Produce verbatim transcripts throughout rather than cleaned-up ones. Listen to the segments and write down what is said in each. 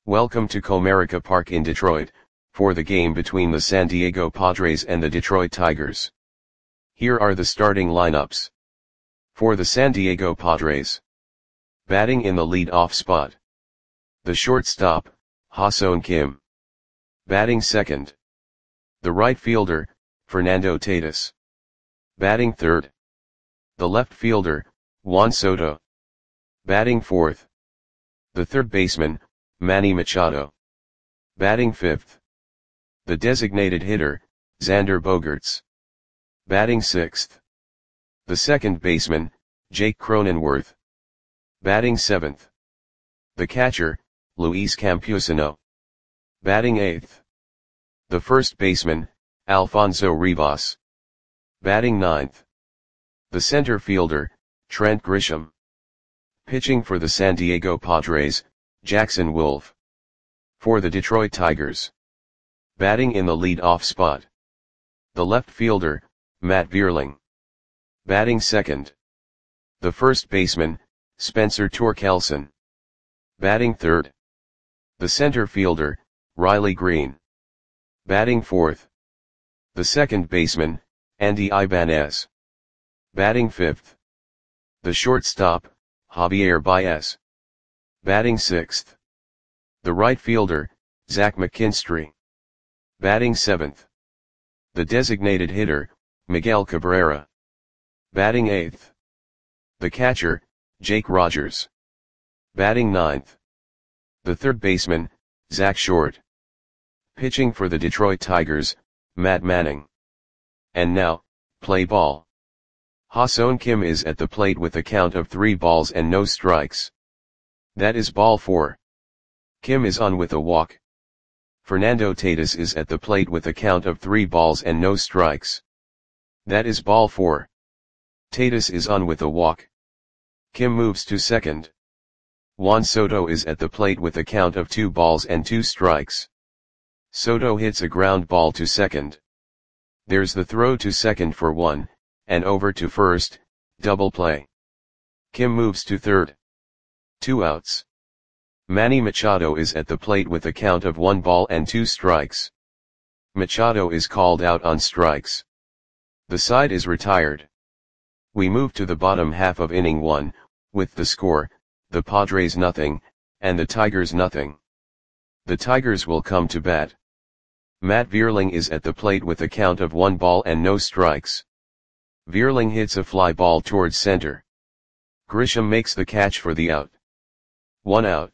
Welcome to Comerica Park in Detroit, for the game between the San Diego Padres and the Detroit Tigers. Here are the starting lineups. For the San Diego Padres. Batting in the lead-off spot. The shortstop, Ha-Seong Kim. Batting second. The right fielder, Fernando Tatis. Batting third. The left fielder, Juan Soto. Batting fourth. The third baseman, Manny Machado. Batting fifth. The designated hitter, Xander Bogaerts. Batting sixth. The second baseman, Jake Cronenworth. Batting seventh. The catcher, Luis Campusano. Batting eighth. The first baseman, Alfonso Rivas. Batting ninth. The center fielder, Trent Grisham. Pitching for the San Diego Padres, Jackson Wolf. For the Detroit Tigers. Batting in the lead-off spot. The left fielder, Matt Vierling. Batting second. The first baseman, Spencer Torkelson. Batting third. The center fielder, Riley Green. Batting fourth. The second baseman, Andy Ibanez. Batting fifth. The shortstop, Javier Baez. Batting sixth. The right fielder, Zach McKinstry. Batting seventh. The designated hitter, Miguel Cabrera. Batting eighth. The catcher, Jake Rogers. Batting ninth. The third baseman, Zach Short. Pitching for the Detroit Tigers, Matt Manning. And now, play ball. Ha-Seong Kim is at the plate with a count of three balls and no strikes. That is ball four. Kim is on with a walk. Fernando Tatis is at the plate with a count of three balls and no strikes. That is ball four. Tatis is on with a walk. Kim moves to second. Juan Soto is at the plate with a count of two balls and two strikes. Soto hits a ground ball to second. There's the throw to second for one, and over to first, double play. Kim moves to third. Two outs. Manny Machado is at the plate with a count of one ball and two strikes. Machado is called out on strikes. The side is retired. We move to the bottom half of inning one, with the score, the Padres nothing, and the Tigers nothing. The Tigers will come to bat. Matt Vierling is at the plate with a count of one ball and no strikes. Vierling hits a fly ball towards center. Grisham makes the catch for the out. One out.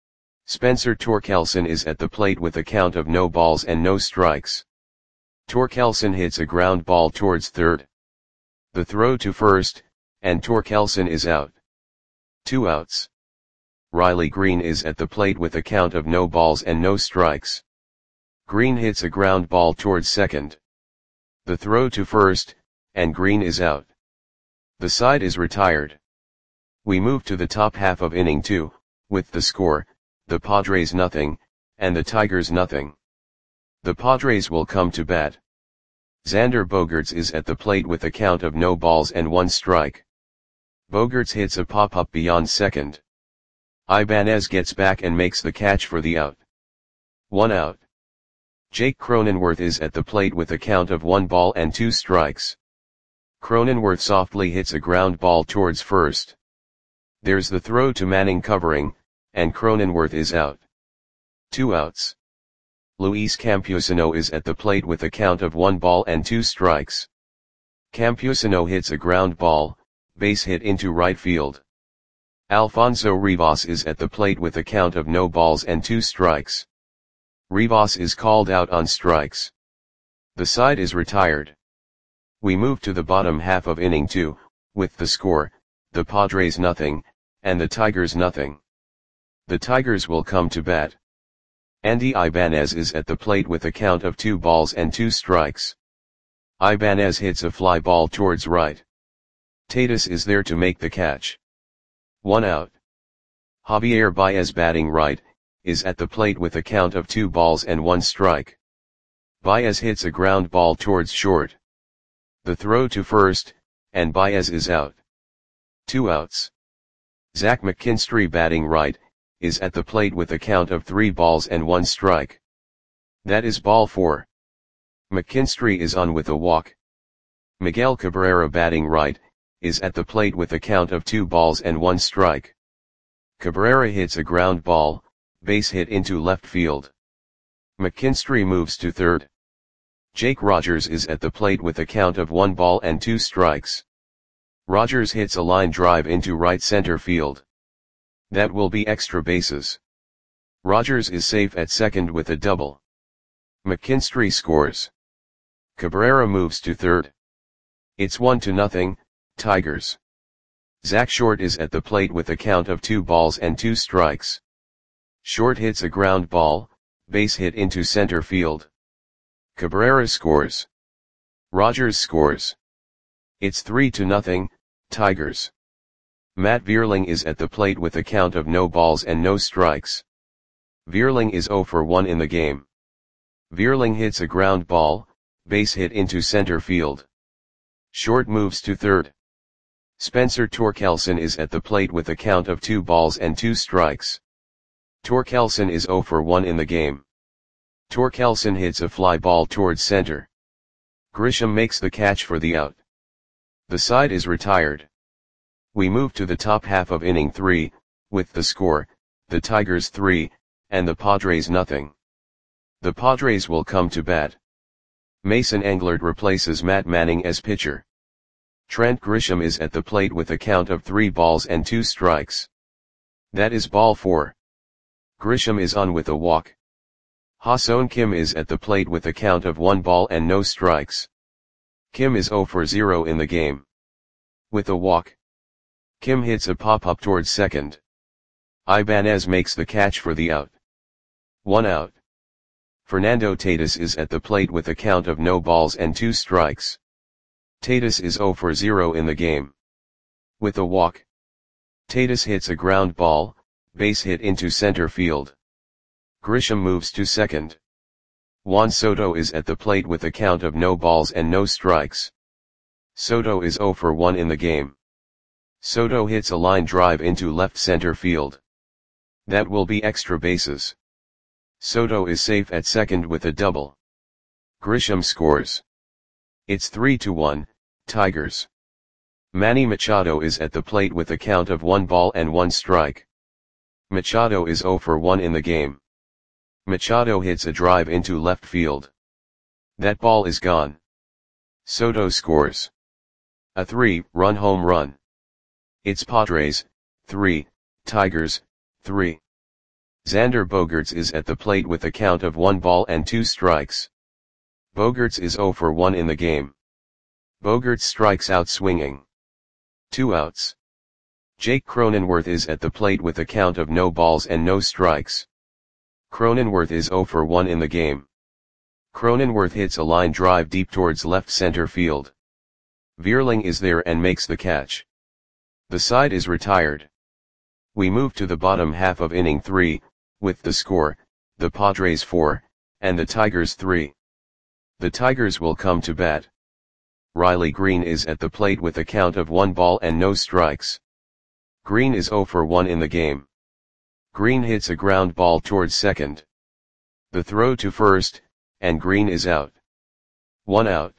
Spencer Torkelson is at the plate with a count of no balls and no strikes. Torkelson hits a ground ball towards third. The throw to first, and Torkelson is out. Two outs. Riley Green is at the plate with a count of no balls and no strikes. Green hits a ground ball towards second. The throw to first, and Green is out. The side is retired. We move to the top half of inning two, with the score, the Padres nothing, and the Tigers nothing. The Padres will come to bat. Xander Bogaerts is at the plate with a count of no balls and one strike. Bogaerts hits a pop-up beyond second. Ibanez gets back and makes the catch for the out. One out. Jake Cronenworth is at the plate with a count of one ball and two strikes. Cronenworth softly hits a ground ball towards first. There's the throw to Manning covering, and Cronenworth is out. Two outs. Luis Campusano is at the plate with a count of one ball and two strikes. Campusano hits a ground ball, base hit into right field. Alfonso Rivas is at the plate with a count of no balls and two strikes. Rivas is called out on strikes. The side is retired. We move to the bottom half of inning two, with the score, the Padres nothing, and the Tigers nothing. The Tigers will come to bat. Andy Ibanez is at the plate with a count of two balls and two strikes. Ibanez hits a fly ball towards right. Tatis is there to make the catch. One out. Javier Baez batting right, is at the plate with a count of two balls and one strike. Baez hits a ground ball towards short. The throw to first, and Baez is out. Two outs. Zach McKinstry batting right, is at the plate with a count of three balls and one strike. That is ball four. McKinstry is on with a walk. Miguel Cabrera, batting right, is at the plate with a count of two balls and one strike. Cabrera hits a ground ball, base hit into left field. McKinstry moves to third. Jake Rogers is at the plate with a count of one ball and two strikes. Rogers hits a line drive into right center field. That will be extra bases. Rogers is safe at second with a double. McKinstry scores. Cabrera moves to third. It's one to nothing, Tigers. Zach Short is at the plate with a count of two balls and two strikes. Short hits a ground ball, base hit into center field. Cabrera scores. Rogers scores. It's three to nothing, Tigers. Matt Vierling is at the plate with a count of no balls and no strikes. Vierling is zero for one in the game. Vierling hits a ground ball, base hit into center field. Short moves to third. Spencer Torkelson is at the plate with a count of two balls and two strikes. Torkelson is zero for one in the game. Torkelson hits a fly ball towards center. Grisham makes the catch for the out. The side is retired. We move to the top half of inning three, with the score, the Tigers three, and the Padres nothing. The Padres will come to bat. Mason Englert replaces Matt Manning as pitcher. Trent Grisham is at the plate with a count of three balls and two strikes. That is ball four. Grisham is on with a walk. Ha-Seong Kim is at the plate with a count of one ball and no strikes. Kim is zero for zero in the game. With a walk. Kim hits a pop-up towards second. Ibanez makes the catch for the out. One out. Fernando Tatis is at the plate with a count of no balls and two strikes. Tatis is zero for zero in the game. With a walk. Tatis hits a ground ball, base hit into center field. Grisham moves to second. Juan Soto is at the plate with a count of no balls and no strikes. Soto is zero for one in the game. Soto hits a line drive into left center field. That will be extra bases. Soto is safe at second with a double. Grisham scores. It's three to one, Tigers. Manny Machado is at the plate with a count of one ball and one strike. Machado is zero for one in the game. Machado hits a drive into left field. That ball is gone. Soto scores. A three-run home run. It's Padres, three, Tigers, three. Xander Bogaerts is at the plate with a count of one ball and two strikes. Bogaerts is zero for one in the game. Bogaerts strikes out swinging. Two outs. Jake Cronenworth is at the plate with a count of no balls and no strikes. Cronenworth is zero for one in the game. Cronenworth hits a line drive deep towards left center field. Vierling is there and makes the catch. The side is retired. We move to the bottom half of inning three, with the score, the Padres four, and the Tigers three. The Tigers will come to bat. Riley Green is at the plate with a count of one ball and no strikes. Green is zero for one in the game. Green hits a ground ball towards second. The throw to first, and Green is out. One out.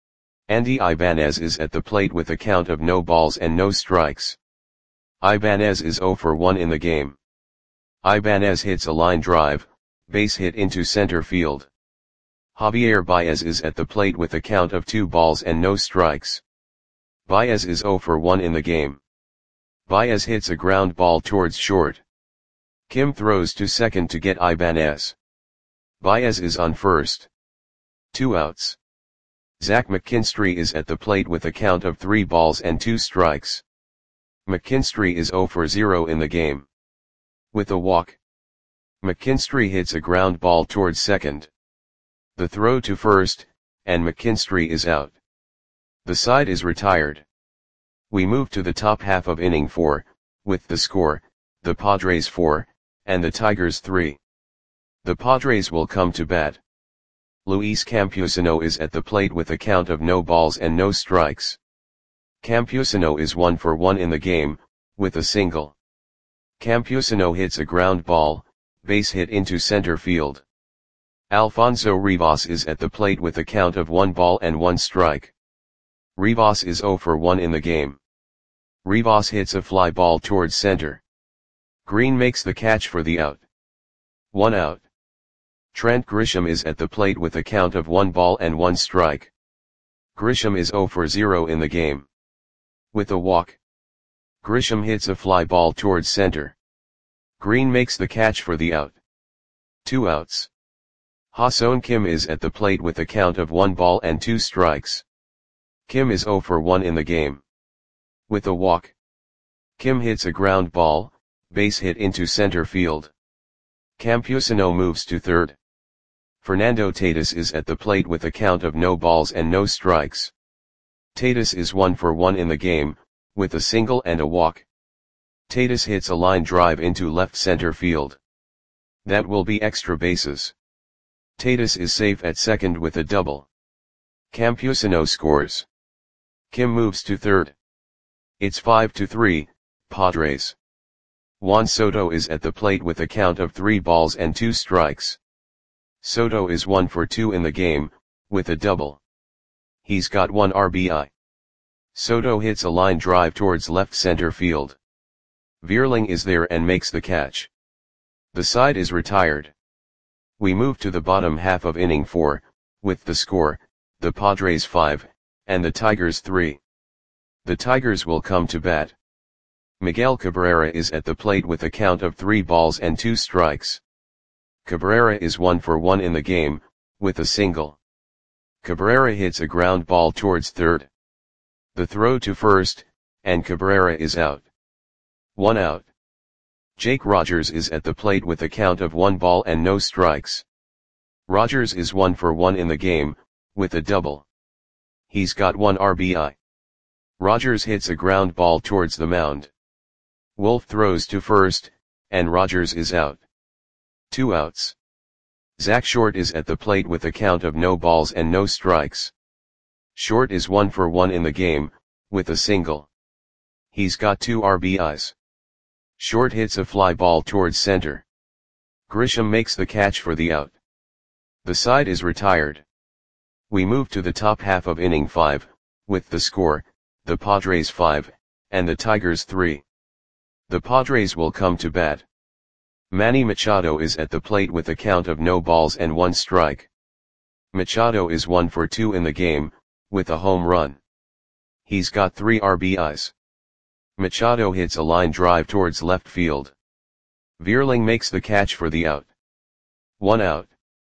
Andy Ibanez is at the plate with a count of no balls and no strikes. Ibanez is zero for one in the game. Ibanez hits a line drive, base hit into center field. Javier Baez is at the plate with a count of two balls and no strikes. Baez is zero for one in the game. Baez hits a ground ball towards short. Kim throws to second to get Ibanez. Baez is on first. Two outs. Zach McKinstry is at the plate with a count of three balls and two strikes. McKinstry is zero for zero in the game. With a walk. McKinstry hits a ground ball towards second. The throw to first, and McKinstry is out. The side is retired. We move to the top half of inning four, with the score, the Padres four, and the Tigers three. The Padres will come to bat. Luis Campusano is at the plate with a count of no balls and no strikes. Campusano is one for one in the game, with a single. Campusano hits a ground ball, base hit into center field. Alfonso Rivas is at the plate with a count of one ball and one strike. Rivas is zero for one in the game. Rivas hits a fly ball towards center. Green makes the catch for the out. One out. Trent Grisham is at the plate with a count of one ball and one strike. Grisham is zero for zero in the game. With a walk. Grisham hits a fly ball towards center. Green makes the catch for the out. Two outs. Ha-Seong Kim is at the plate with a count of one ball and two strikes. Kim is zero for one in the game. With a walk. Kim hits a ground ball, base hit into center field. Campusano moves to third. Fernando Tatis is at the plate with a count of no balls and no strikes. Tatis is one for one in the game, with a single and a walk. Tatis hits a line drive into left center field. That will be extra bases. Tatis is safe at second with a double. Campusano scores. Kim moves to third. It's five to three, Padres. Juan Soto is at the plate with a count of three balls and two strikes. Soto is one for two in the game, with a double. He's got one R B I. Soto hits a line drive towards left center field. Vierling is there and makes the catch. The side is retired. We move to the bottom half of inning four, with the score, the Padres five, and the Tigers three. The Tigers will come to bat. Miguel Cabrera is at the plate with a count of three balls and two strikes. Cabrera is one for one in the game, with a single. Cabrera hits a ground ball towards third. The throw to first, and Cabrera is out. One out. Jake Rogers is at the plate with a count of one ball and no strikes. Rogers is one for one in the game, with a double. He's got one R B I. Rogers hits a ground ball towards the mound. Wolf throws to first, and Rogers is out. Two outs. Zach Short is at the plate with a count of no balls and no strikes. Short is one for one in the game, with a single. He's got two R B Is. Short hits a fly ball towards center. Grisham makes the catch for the out. The side is retired. We move to the top half of inning five, with the score, the Padres five, and the Tigers three. The Padres will come to bat. Manny Machado is at the plate with a count of no balls and one strike. Machado is one for two in the game, with a home run. He's got three R B Is. Machado hits a line drive towards left field. Vierling makes the catch for the out. One out.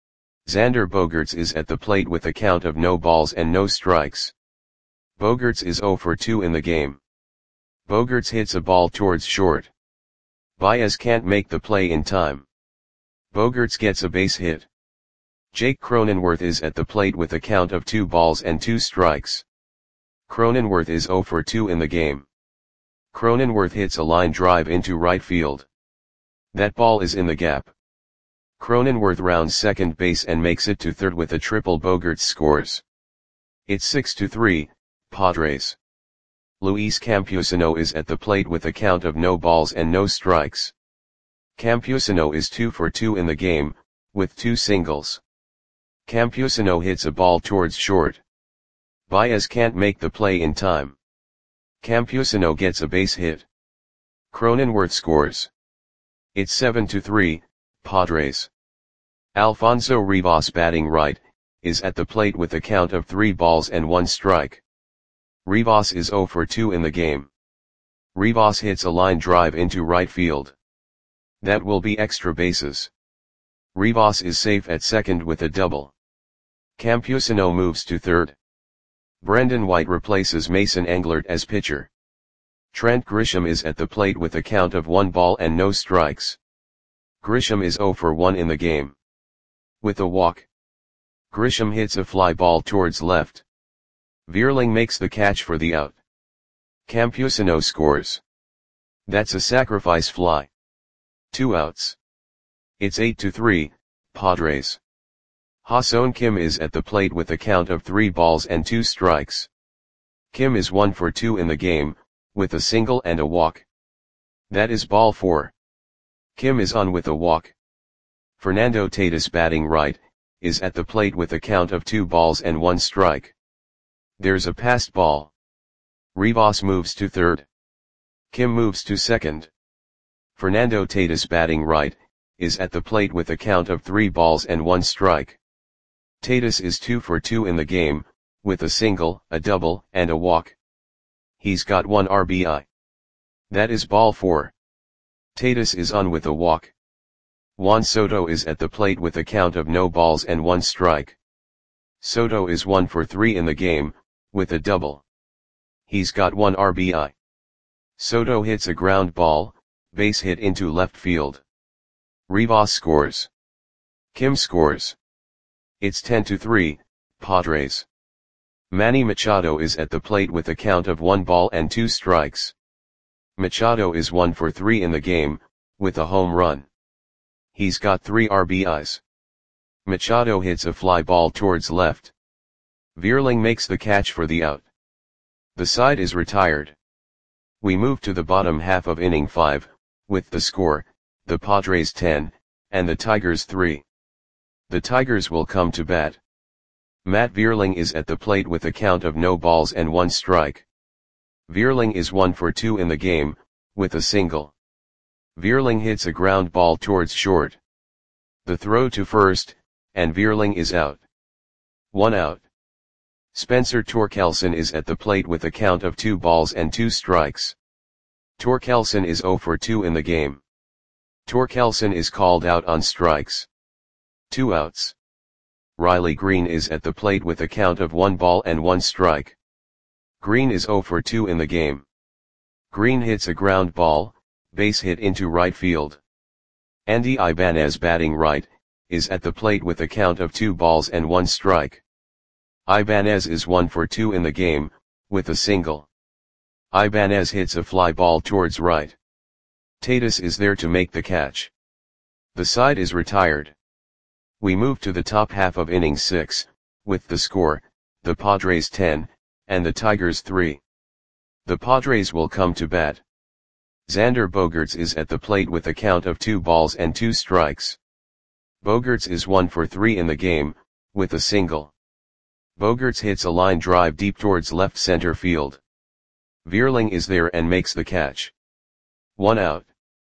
Xander Bogaerts is at the plate with a count of no balls and no strikes. Bogaerts is zero for two in the game. Bogaerts hits a ball towards short. Baez can't make the play in time. Bogaerts gets a base hit. Jake Cronenworth is at the plate with a count of two balls and two strikes. Cronenworth is zero for two in the game. Cronenworth hits a line drive into right field. That ball is in the gap. Cronenworth rounds second base and makes it to third with a triple. Bogaerts scores. It's six to three, Padres. Luis Campusano is at the plate with a count of no balls and no strikes. Campusano is two for two in the game, with two singles. Campusano hits a ball towards short. Baez can't make the play in time. Campusano gets a base hit. Cronenworth scores. It's seven to three, Padres. Alfonso Rivas, batting right, is at the plate with a count of three balls and one strike. Rivas is zero for two in the game. Rivas hits a line drive into right field. That will be extra bases. Rivas is safe at second with a double. Campusano moves to third. Brendan White replaces Mason Englert as pitcher. Trent Grisham is at the plate with a count of one ball and no strikes. Grisham is zero for one in the game. With a walk. Grisham hits a fly ball towards left. Vierling makes the catch for the out. Campusano scores. That's a sacrifice fly. Two outs. It's eight to three, Padres. Ha-Seong Kim is at the plate with a count of three balls and two strikes. Kim is one for two in the game, with a single and a walk. That is ball four. Kim is on with a walk. Fernando Tatis batting right, is at the plate with a count of two balls and one strike. There's a passed ball. Rivas moves to third. Kim moves to second. Fernando Tatis batting right, is at the plate with a count of three balls and one strike. Tatis is two for two in the game, with a single, a double, and a walk. He's got one R B I. That is ball four. Tatis is on with a walk. Juan Soto is at the plate with a count of no balls and one strike. Soto is one for three in the game, with a double. He's got one R B I. Soto hits a ground ball, base hit into left field. Rivas scores. Kim scores. It's ten to three, Padres. Manny Machado is at the plate with a count of one ball and two strikes. Machado is one for three in the game, with a home run. He's got three R B Is. Machado hits a fly ball towards left. Vierling makes the catch for the out. The side is retired. We move to the bottom half of inning five, with the score, the Padres ten, and the Tigers three. The Tigers will come to bat. Matt Vierling is at the plate with a count of no balls and one strike. Vierling is one for two in the game, with a single. Vierling hits a ground ball towards short. The throw to first, and Vierling is out. One out. Spencer Torkelson is at the plate with a count of two balls and two strikes. Torkelson is zero for two in the game. Torkelson is called out on strikes. Two outs. Riley Green is at the plate with a count of one ball and one strike. Green is zero for two in the game. Green hits a ground ball, base hit into right field. Andy Ibanez batting right, is at the plate with a count of two balls and one strike. Ibanez is one for two in the game, with a single. Ibanez hits a fly ball towards right. Tatis is there to make the catch. The side is retired. We move to the top half of inning six, with the score, the Padres ten, and the Tigers three. The Padres will come to bat. Xander Bogaerts is at the plate with a count of two balls and two strikes. Bogaerts is one for three in the game, with a single. Bogaerts hits a line drive deep towards left center field. Vierling is there and makes the catch. One out.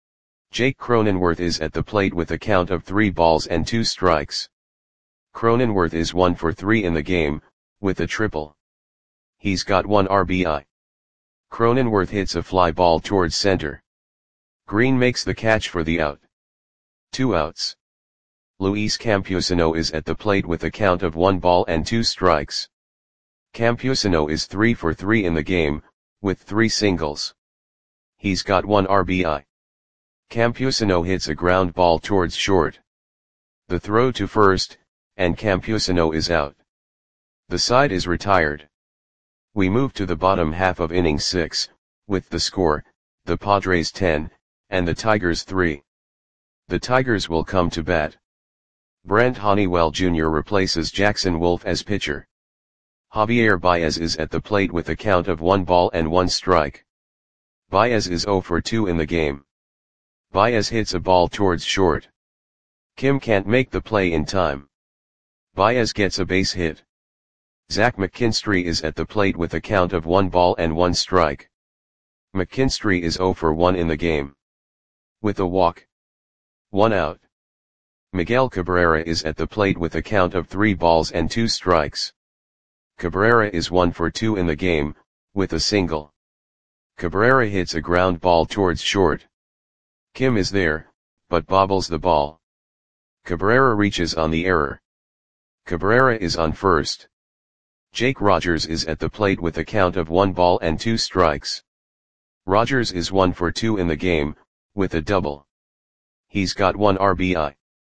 Jake Cronenworth is at the plate with a count of three balls and two strikes. Cronenworth is one for three in the game, with a triple. He's got one R B I. Cronenworth hits a fly ball towards center. Green makes the catch for the out. Two outs. Luis Campusano is at the plate with a count of one ball and two strikes. Campusano is three for three in the game, with three singles. He's got one R B I. Campusano hits a ground ball towards short. The throw to first, and Campusano is out. The side is retired. We move to the bottom half of inning six, with the score, the Padres ten, and the Tigers three. The Tigers will come to bat. Brent Honeywell Junior replaces Jackson Wolf as pitcher. Javier Baez is at the plate with a count of one ball and one strike. Baez is zero for two in the game. Baez hits a ball towards short. Kim can't make the play in time. Baez gets a base hit. Zach McKinstry is at the plate with a count of one ball and one strike. McKinstry is zero for one in the game. With a walk. One out. Miguel Cabrera is at the plate with a count of three balls and two strikes. Cabrera is one for two in the game, with a single. Cabrera hits a ground ball towards short. Kim is there, but bobbles the ball. Cabrera reaches on the error. Cabrera is on first. Jake Rogers is at the plate with a count of one ball and two strikes. Rogers is one for two in the game, with a double. He's got one R B I.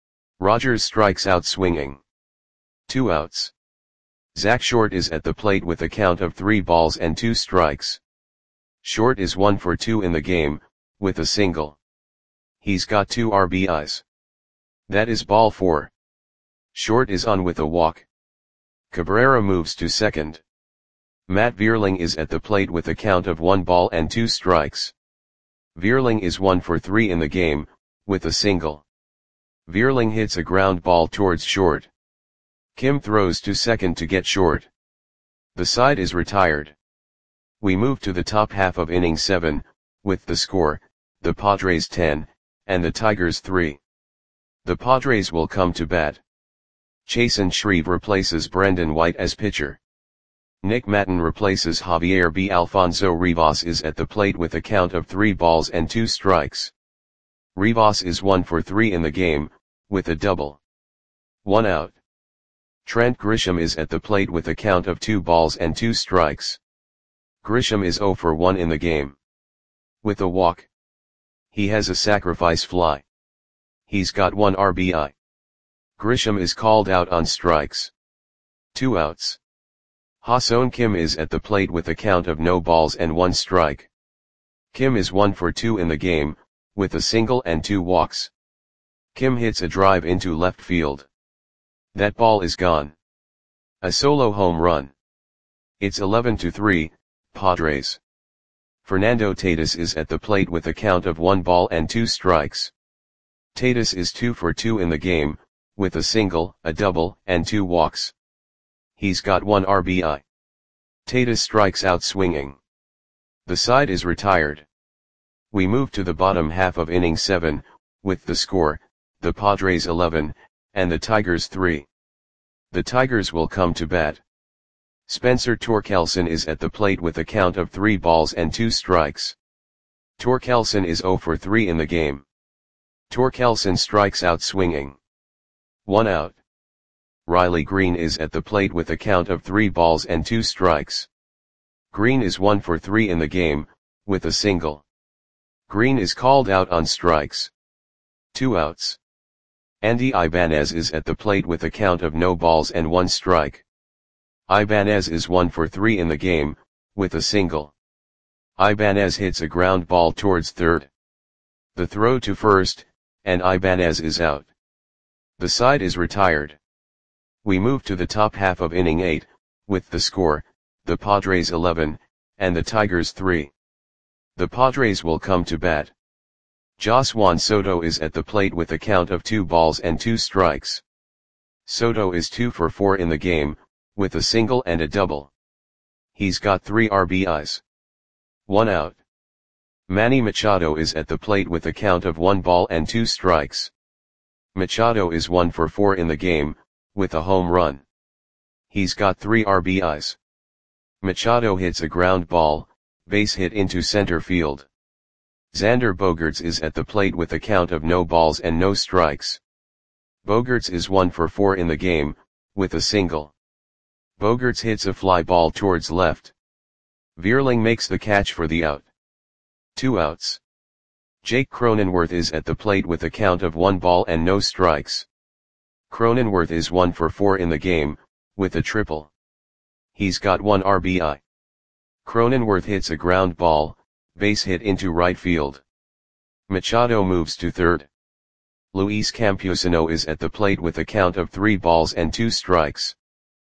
Rogers strikes out swinging. Two outs. Zach Short is at the plate with a count of three balls and two strikes. Short is one for two in the game, with a single. He's got two R B Is. That is ball four. Short is on with a walk. Cabrera moves to second. Matt Vierling is at the plate with a count of one ball and two strikes. Vierling is one for three in the game, with a single. Vierling hits a ground ball towards short. Kim throws to second to get short. The side is retired. We move to the top half of inning seven, with the score, the Padres ten, and the Tigers three. The Padres will come to bat. Chasen Shreve replaces Brendan White as pitcher. Nick Maton replaces Javier B. Alfonso Rivas is at the plate with a count of three balls and two strikes. Rivas is one for three in the game, with a double. One out. Trent Grisham is at the plate with a count of two balls and two strikes. Grisham is zero for one in the game. With a walk. He has a sacrifice fly. He's got one R B I. Grisham is called out on strikes. Two outs. Ha-Seong Kim is at the plate with a count of no balls and one strike. Kim is one for two in the game, with a single and two walks. Kim hits a drive into left field. That ball is gone. A solo home run. It's eleven to three, Padres. Fernando Tatis is at the plate with a count of one ball and two strikes. Tatis is two for two in the game, with a single, a double, and two walks. He's got one R B I. Tatis strikes out swinging. The side is retired. We move to the bottom half of inning seven, with the score, the Padres eleven, and the Tigers three. The Tigers will come to bat. Spencer Torkelson is at the plate with a count of three balls and two strikes. Torkelson is zero for three in the game. Torkelson strikes out swinging. One out. Riley Green is at the plate with a count of three balls and two strikes. Green is one for three in the game, with a single. Green is called out on strikes. Two outs. Andy Ibanez is at the plate with a count of no balls and one strike. Ibanez is one for three in the game, with a single. Ibanez hits a ground ball towards third. The throw to first, and Ibanez is out. The side is retired. We move to the top half of inning eight, with the score, the Padres eleven, and the Tigers three. The Padres will come to bat. Jos Juan Soto is at the plate with a count of two balls and two strikes. Soto is two for four in the game, with a single and a double. He's got three R B Is. One out. Manny Machado is at the plate with a count of one ball and two strikes. Machado is one for four in the game, with a home run. He's got three R B Is. Machado hits a ground ball, base hit into center field. Xander Bogaerts is at the plate with a count of no balls and no strikes. Bogaerts is one for four in the game, with a single. Bogaerts hits a fly ball towards left. Vierling makes the catch for the out. Two outs. Jake Cronenworth is at the plate with a count of one ball and no strikes. Cronenworth is one for four in the game, with a triple. He's got one R B I. Cronenworth hits a ground ball, base hit into right field. Machado moves to third. Luis Campusano is at the plate with a count of three balls and two strikes.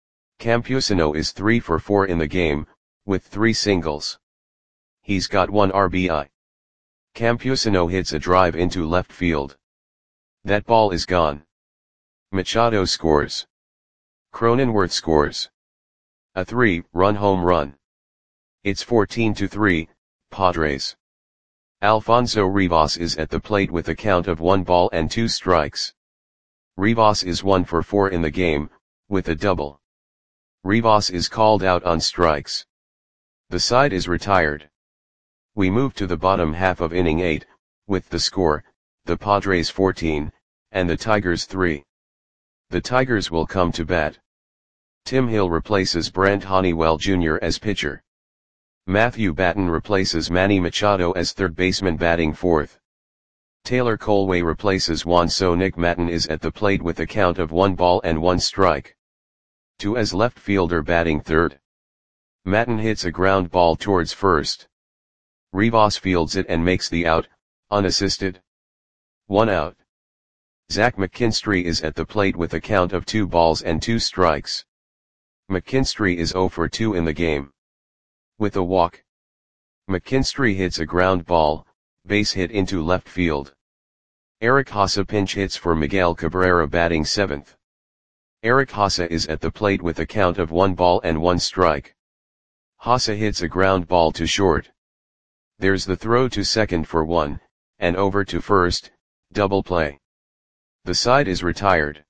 Campusano is three for four in the game, with three singles. He's got one R B I. Campusano hits a drive into left field. That ball is gone. Machado scores. Cronenworth scores. A three-run home run. It's fourteen to three, Padres. Alfonso Rivas is at the plate with a count of one ball and two strikes. Rivas is one for four in the game, with a double. Rivas is called out on strikes. The side is retired. We move to the bottom half of inning eight, with the score, the Padres fourteen, and the Tigers three. The Tigers will come to bat. Tim Hill replaces Brent Honeywell Junior as pitcher. Matthew Batten replaces Manny Machado as third baseman batting fourth. Taylor Colway replaces Juan Soto. Nick Maton is at the plate with a count of one ball and one strike. Two as left fielder batting third. Maton hits a ground ball towards first. Rivas fields it and makes the out, unassisted. One out. Zach McKinstry is at the plate with a count of two balls and two strikes. McKinstry is zero for two in the game. With a walk. McKinstry hits a ground ball, base hit into left field. Eric Haase pinch hits for Miguel Cabrera batting seventh. Eric Haase is at the plate with a count of one ball and one strike. Haase hits a ground ball to short. There's the throw to second for one, and over to first, double play. The side is retired.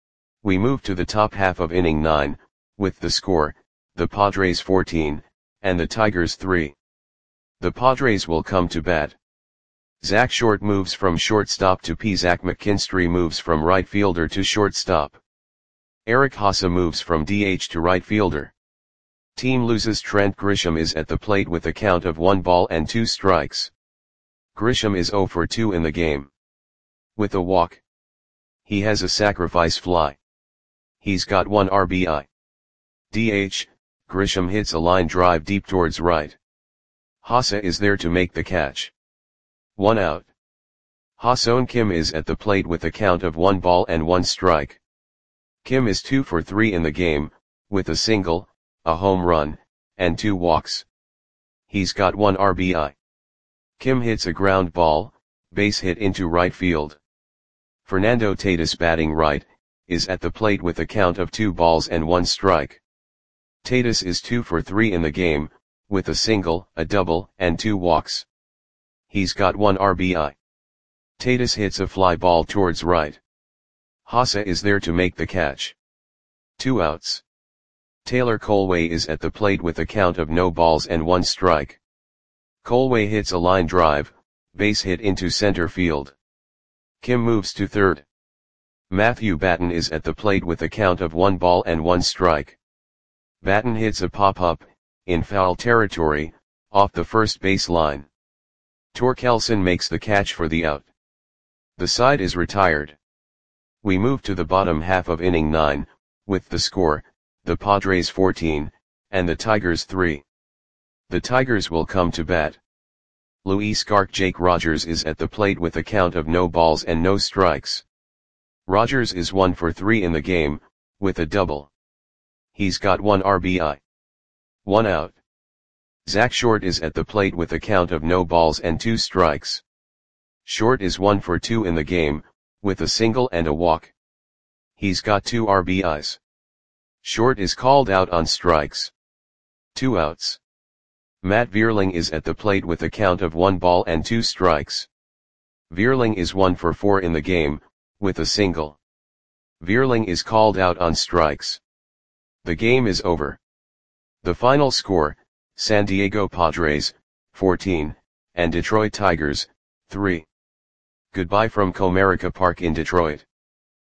We move to the top half of inning nine, with the score, the Padres fourteen, and the Tigers three. The Padres will come to bat. Zach Short moves from shortstop to P. Zach McKinstry moves from right fielder to shortstop. Eric Haase moves from D H to right fielder. Team loses. Trent Grisham is at the plate with a count of one ball and two strikes. Grisham is zero for two in the game. With a walk. He has a sacrifice fly. He's got one R B I. D H, Grisham hits a line drive deep towards right. Haase is there to make the catch. One out. Ha-Seong Kim is at the plate with a count of one ball and one strike. Kim is two for three in the game, with a single, a home run, and two walks. He's got one R B I. Kim hits a ground ball, base hit into right field. Fernando Tatis batting right, is at the plate with a count of two balls and one strike. Tatis is two for three in the game, with a single, a double, and two walks. He's got one R B I. Tatis hits a fly ball towards right. Haase is there to make the catch. Two outs. Taylor Colway is at the plate with a count of no balls and one strike. Colway hits a line drive, base hit into center field. Kim moves to third. Matthew Batten is at the plate with a count of one ball and one strike. Batten hits a pop-up, in foul territory, off the first base line. Torkelson makes the catch for the out. The side is retired. We move to the bottom half of inning nine, with the score, the Padres fourteen, and the Tigers three. The Tigers will come to bat. Luis Garc Jake Rogers is at the plate with a count of no balls and no strikes. Rogers is one for three in the game, with a double. He's got one R B I. One out. Zach Short is at the plate with a count of no balls and two strikes. Short is one for two in the game, with a single and a walk. He's got two R B Is. Short is called out on strikes. Two outs. Matt Vierling is at the plate with a count of one ball and two strikes. Vierling is one for four in the game, with a single. Vierling is called out on strikes. The game is over. The final score, San Diego Padres, fourteen, and Detroit Tigers, three. Goodbye from Comerica Park in Detroit.